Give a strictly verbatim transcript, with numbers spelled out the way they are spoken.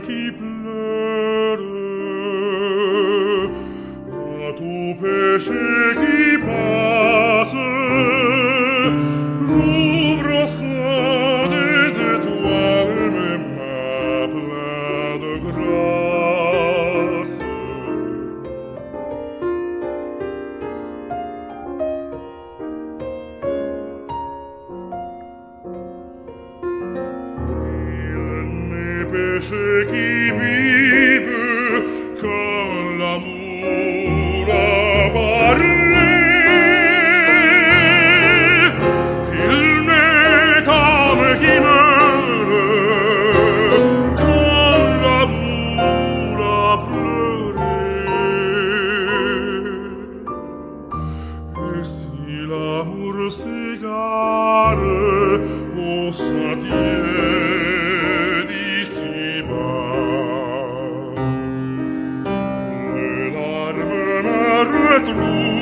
qui pleure, à tout péché qui passe, j'ouvre au sein des étoiles mes mains pleines de grâce. Péchés qui vivent quand l'amour a parlé, il n'est âme qui meurt quand l'amour a pleuré. Et si l'amour s'égare au sentier retrouve